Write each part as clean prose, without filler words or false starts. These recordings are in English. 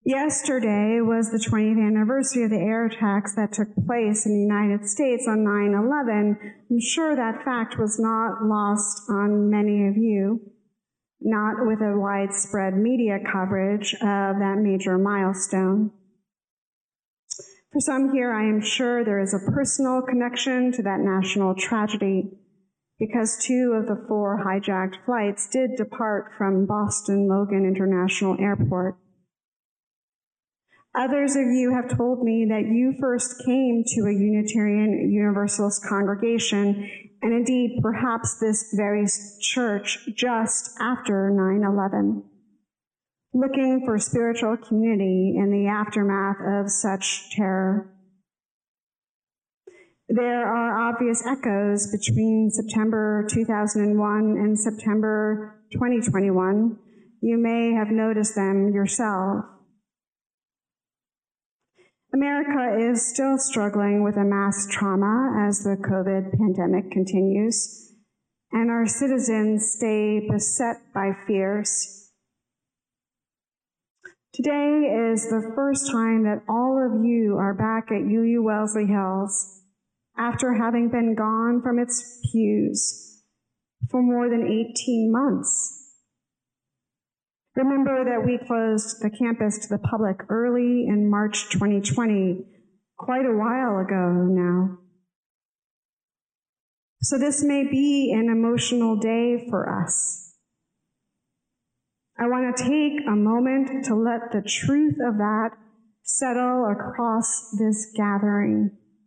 Yesterday was the 20th anniversary of the air attacks that took place in the United States on 9/11. I'm sure that fact was not lost on many of you, not with a widespread media coverage of that major milestone. For some here, I am sure there is a personal connection to that national tragedy, because 2 of the 4 hijacked flights did depart from Boston Logan International Airport. Others of you have told me that you first came to a Unitarian Universalist congregation, and indeed perhaps this very church, just after 9/11, looking for spiritual community in the aftermath of such terror. There are obvious echoes between September 2001 and September 2021. You may have noticed them yourself. America is still struggling with a mass trauma as the COVID pandemic continues, and our citizens stay beset by fears. Today is the first time that all of you are back at UU Wellesley Hills after having been gone from its pews for more than 18 months. Remember that we closed the campus to the public early in March 2020, quite a while ago now. So this may be an emotional day for us. I want to take a moment to let the truth of that settle across this gathering.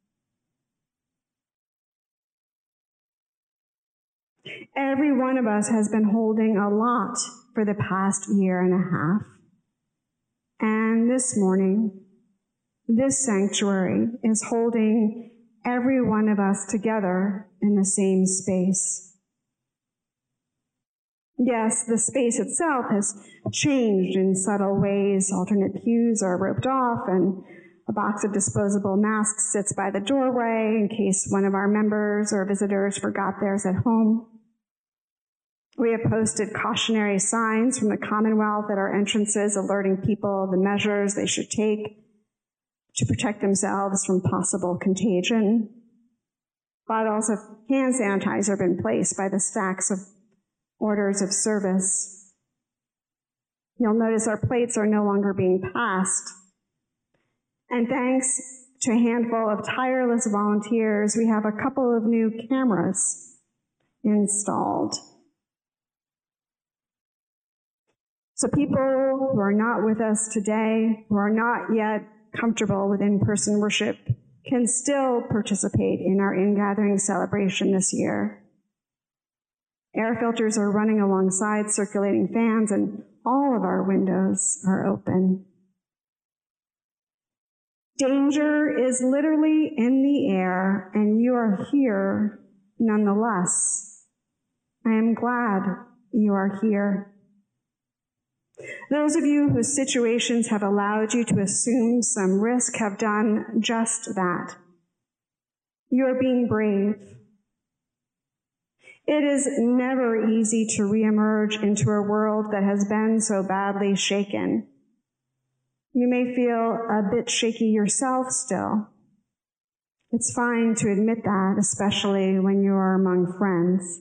Every one of us has been holding a lot for the past year and a half. And this morning, this sanctuary is holding every one of us together in the same space. Yes, the space itself has changed in subtle ways. Alternate pews are roped off, and a box of disposable masks sits by the doorway in case one of our members or visitors forgot theirs at home. We have posted cautionary signs from the Commonwealth at our entrances, alerting people of the measures they should take to protect themselves from possible contagion. Bottles of hand sanitizer have been placed by the stacks of orders of service. You'll notice our plates are no longer being passed. And thanks to a handful of tireless volunteers, we have a couple of new cameras installed. So people who are not with us today, who are not yet comfortable with in-person worship, can still participate in our in-gathering celebration this year. Air filters are running alongside circulating fans, and all of our windows are open. Danger is literally in the air, and you are here nonetheless. I am glad you are here. Those of you whose situations have allowed you to assume some risk have done just that. You are being brave. It is never easy to reemerge into a world that has been so badly shaken. You may feel a bit shaky yourself still. It's fine to admit that, especially when you are among friends.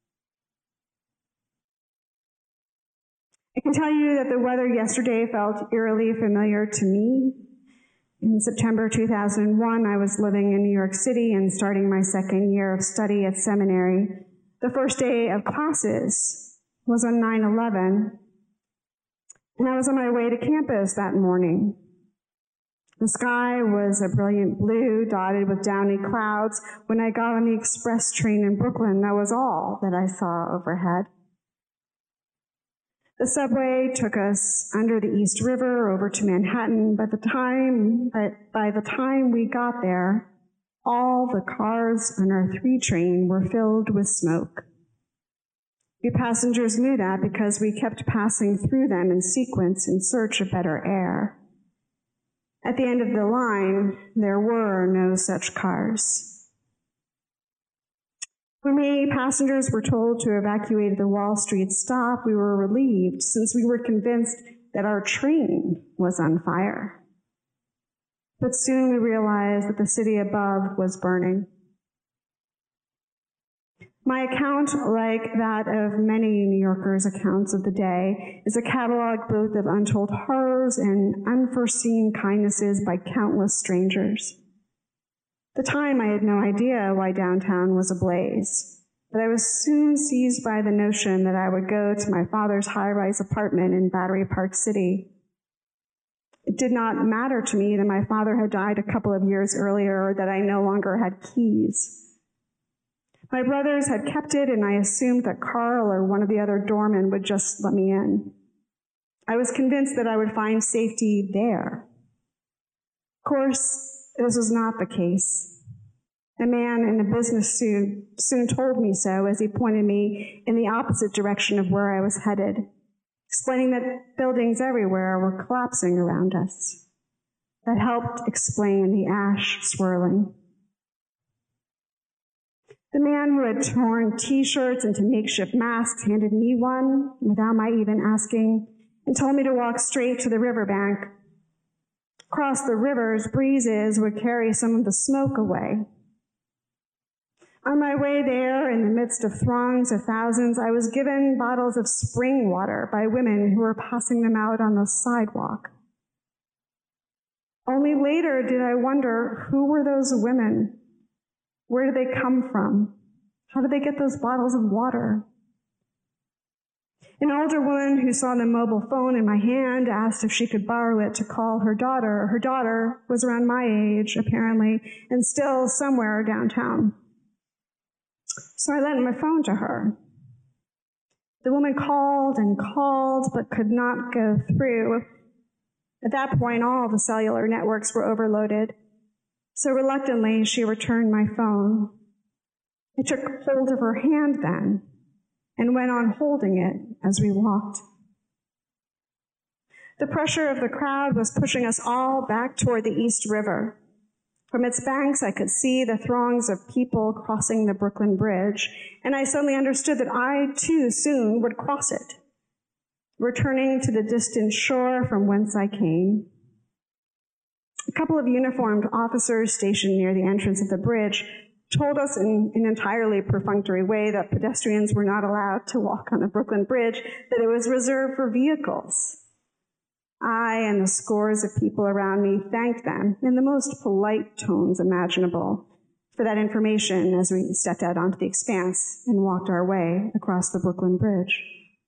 I can tell you that the weather yesterday felt eerily familiar to me. In September 2001, I was living in New York City and starting my second year of study at seminary. The first day of classes was on 9/11, and I was on my way to campus that morning. The sky was a brilliant blue, dotted with downy clouds. When I got on the express train in Brooklyn, that was all that I saw overhead. The subway took us under the East River over to Manhattan, but by the time we got there, all the cars on our 3 train were filled with smoke. We passengers knew that because we kept passing through them in sequence in search of better air. At the end of the line, there were no such cars. When we passengers were told to evacuate the Wall Street stop, we were relieved, since we were convinced that our train was on fire. But soon we realized that the city above was burning. My account, like that of many New Yorkers' accounts of the day, is a catalog both of untold horrors and unforeseen kindnesses by countless strangers. At the time, I had no idea why downtown was ablaze, but I was soon seized by the notion that I would go to my father's high-rise apartment in Battery Park City. It did not matter to me that my father had died a couple of years earlier or that I no longer had keys. My brothers had kept it, and I assumed that Carl or one of the other doormen would just let me in. I was convinced that I would find safety there. Of course, this was not the case. A man in a business suit soon told me so as he pointed me in the opposite direction of where I was headed, explaining that buildings everywhere were collapsing around us. That helped explain the ash swirling. The man who had torn T-shirts into makeshift masks handed me one without my even asking and told me to walk straight to the riverbank. Across the rivers, breezes would carry some of the smoke away. On my way there, in the midst of throngs of thousands, I was given bottles of spring water by women who were passing them out on the sidewalk. Only later did I wonder, who were those women? Where did they come from? How did they get those bottles of water? An older woman who saw the mobile phone in my hand asked if she could borrow it to call her daughter. Her daughter was around my age, apparently, and still somewhere downtown. So I lent my phone to her. The woman called and called, but could not go through. At that point, all the cellular networks were overloaded. So reluctantly, she returned my phone. I took hold of her hand then and went on holding it as we walked. The pressure of the crowd was pushing us all back toward the East River. From its banks, I could see the throngs of people crossing the Brooklyn Bridge, and I suddenly understood that I, too, soon would cross it, returning to the distant shore from whence I came. A couple of uniformed officers stationed near the entrance of the bridge told us in an entirely perfunctory way that pedestrians were not allowed to walk on the Brooklyn Bridge, that it was reserved for vehicles. I and the scores of people around me thanked them in the most polite tones imaginable for that information as we stepped out onto the expanse and walked our way across the Brooklyn Bridge.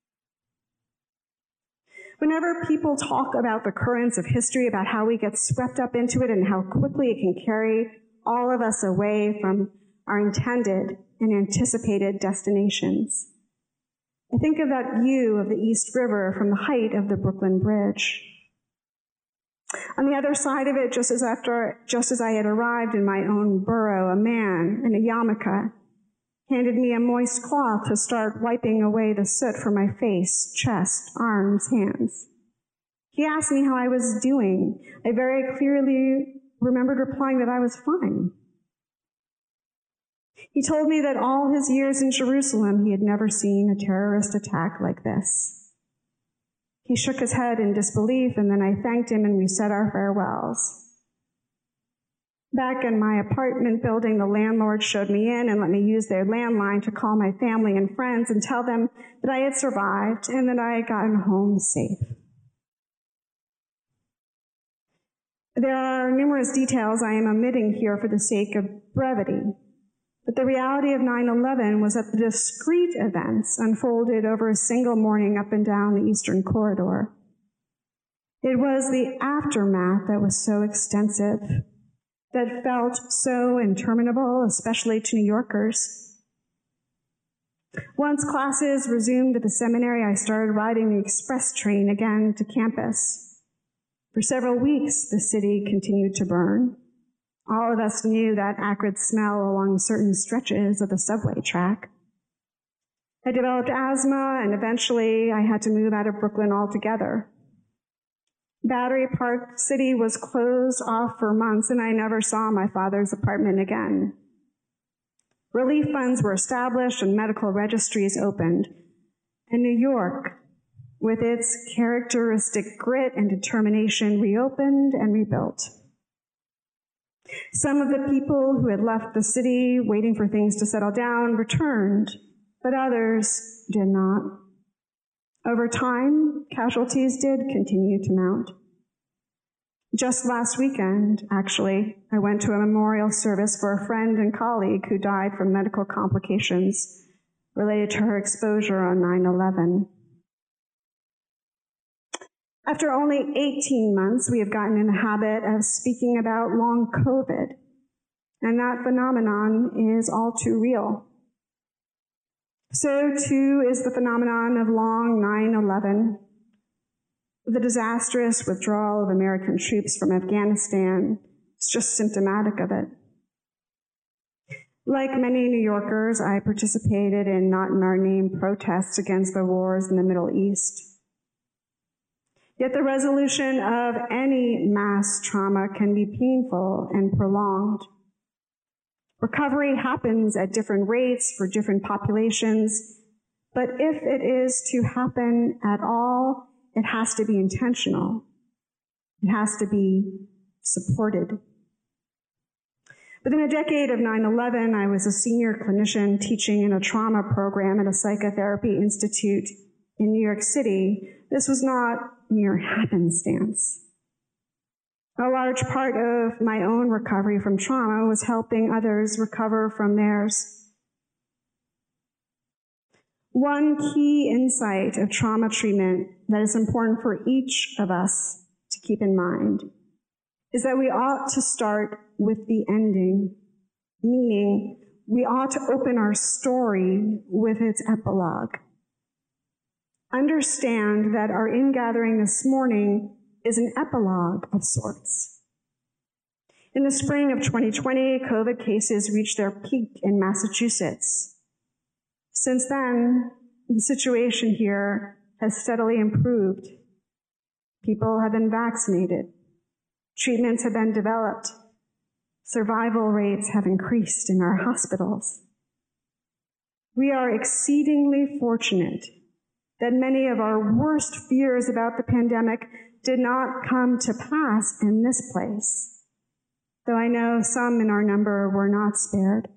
Whenever people talk about the currents of history, about how we get swept up into it and how quickly it can carry all of us away from our intended and anticipated destinations, I think of that view of the East River from the height of the Brooklyn Bridge. On the other side of it, just as I had arrived in my own borough, a man in a yarmulke handed me a moist cloth to start wiping away the soot from my face, chest, arms, hands. He asked me how I was doing. I very clearly remembered replying that I was fine. He told me that all his years in Jerusalem, he had never seen a terrorist attack like this. He shook his head in disbelief, and then I thanked him and we said our farewells. Back in my apartment building, the landlord showed me in and let me use their landline to call my family and friends and tell them that I had survived and that I had gotten home safe. There are numerous details I am omitting here for the sake of brevity, but the reality of 9/11 was that the discrete events unfolded over a single morning up and down the Eastern Corridor. It was the aftermath that was so extensive, that felt so interminable, especially to New Yorkers. Once classes resumed at the seminary, I started riding the express train again to campus. For several weeks, the city continued to burn. All of us knew that acrid smell along certain stretches of the subway track. I developed asthma, and eventually I had to move out of Brooklyn altogether. Battery Park City was closed off for months, and I never saw my father's apartment again. Relief funds were established and medical registries opened. And New York with its characteristic grit and determination, reopened and rebuilt. Some of the people who had left the city waiting for things to settle down returned, but others did not. Over time, casualties did continue to mount. Just last weekend, actually, I went to a memorial service for a friend and colleague who died from medical complications related to her exposure on 9/11. After only 18 months, we have gotten in the habit of speaking about long COVID, and that phenomenon is all too real. So too is the phenomenon of long 9/11, the disastrous withdrawal of American troops from Afghanistan. It's just symptomatic of it. Like many New Yorkers, I participated in Not in Our Name protests against the wars in the Middle East. Yet the resolution of any mass trauma can be painful and prolonged. Recovery happens at different rates for different populations, but if it is to happen at all, it has to be intentional. It has to be supported. Within a decade of 9/11, I was a senior clinician teaching in a trauma program at a psychotherapy institute in New York City. This was not mere happenstance. A large part of my own recovery from trauma was helping others recover from theirs. One key insight of trauma treatment that is important for each of us to keep in mind is that we ought to start with the ending, meaning we ought to open our story with its epilogue. Understand that our ingathering this morning is an epilogue of sorts. In the spring of 2020, COVID cases reached their peak in Massachusetts. Since then, the situation here has steadily improved. People have been vaccinated. Treatments have been developed. Survival rates have increased in our hospitals. We are exceedingly fortunate that many of our worst fears about the pandemic did not come to pass in this place, though I know some in our number were not spared.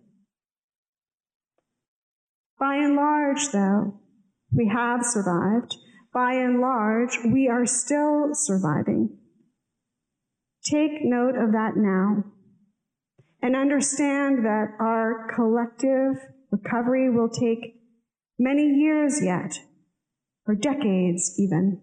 By and large, though, we have survived. By and large, we are still surviving. Take note of that now, and understand that our collective recovery will take many years yet, or decades even.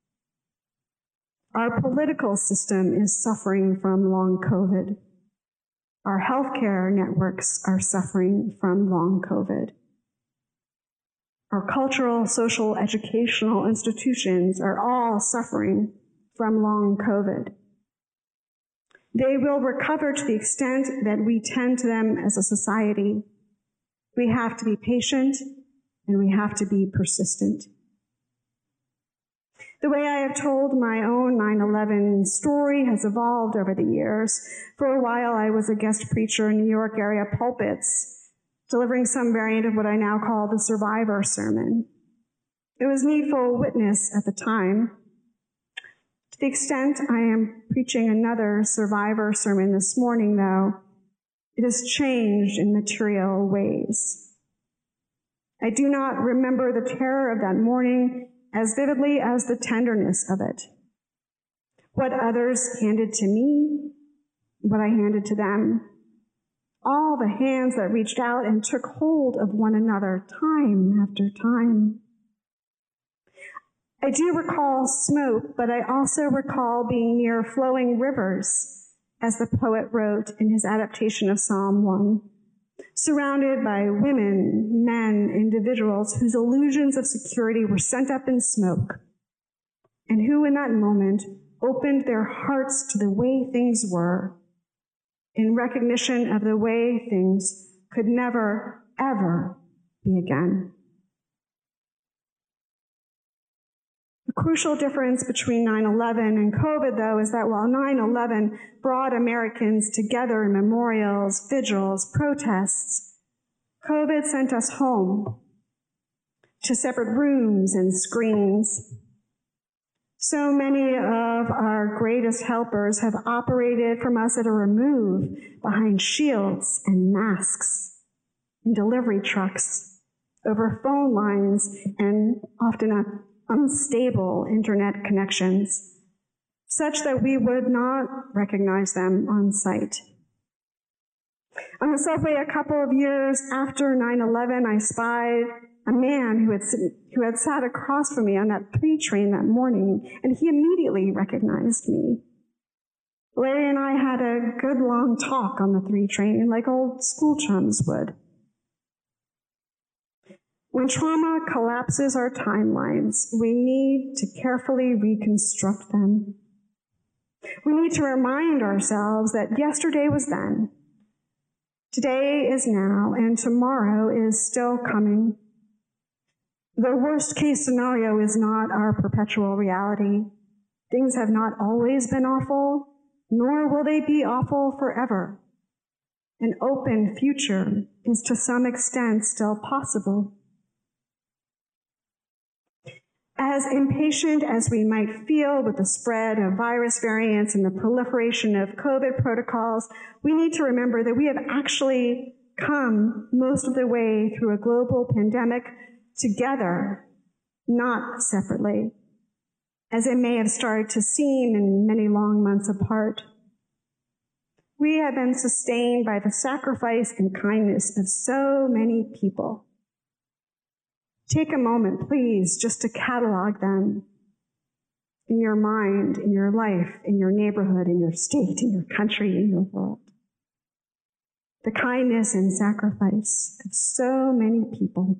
Our political system is suffering from long COVID. Our healthcare networks are suffering from long COVID. Our cultural, social, educational institutions are all suffering from long COVID. They will recover to the extent that we tend to them as a society. We have to be patient and we have to be persistent. The way I have told my own 9/11 story has evolved over the years. For a while, I was a guest preacher in New York area pulpits, delivering some variant of what I now call the survivor sermon. It was needful witness at the time. To the extent I am preaching another survivor sermon this morning, though, it has changed in material ways. I do not remember the terror of that morning as vividly as the tenderness of it. What others handed to me, what I handed to them, all the hands that reached out and took hold of one another time after time. I do recall smoke, but I also recall being near flowing rivers, as the poet wrote in his adaptation of Psalm 1, surrounded by women, men, individuals whose illusions of security were sent up in smoke, and who in that moment opened their hearts to the way things were, in recognition of the way things could never, ever be again. The crucial difference between 9/11 and COVID, though, is that while 9/11 brought Americans together in memorials, vigils, protests, COVID sent us home to separate rooms and screens. So many of our greatest helpers have operated from us at a remove behind shields and masks, in delivery trucks, over phone lines, and often unstable internet connections, such that we would not recognize them on sight. On the subway a couple of years after 9/11, I spied a man who had sat across from me on that 3 train that morning, and he immediately recognized me. Larry and I had a good long talk on the 3 train, like old school chums would. When trauma collapses our timelines, we need to carefully reconstruct them. We need to remind ourselves that yesterday was then, today is now, and tomorrow is still coming. The worst case scenario is not our perpetual reality. Things have not always been awful, nor will they be awful forever. An open future is to some extent still possible. As impatient as we might feel with the spread of virus variants and the proliferation of COVID protocols, we need to remember that we have actually come most of the way through a global pandemic together, not separately, as it may have started to seem in many long months apart. We have been sustained by the sacrifice and kindness of so many people. Take a moment, please, just to catalog them in your mind, in your life, in your neighborhood, in your state, in your country, in your world. The kindness and sacrifice of so many people.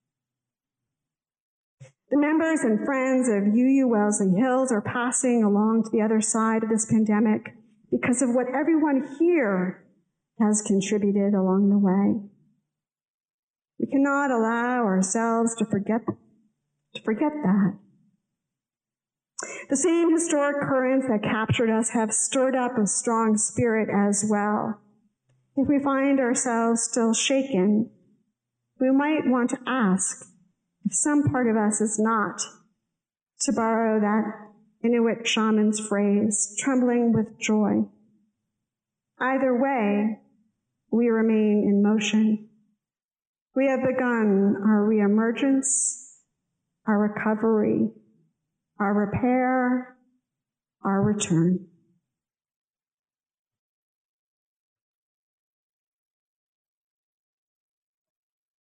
The members and friends of UU Wellesley Hills are passing along to the other side of this pandemic because of what everyone here has contributed along the way. We cannot allow ourselves to forget that. The same historic currents that captured us have stirred up a strong spirit as well. If we find ourselves still shaken, we might want to ask if some part of us is not, to borrow that Inuit shaman's phrase, trembling with joy. Either way, we remain in motion. We have begun our reemergence, our recovery, our repair, our return.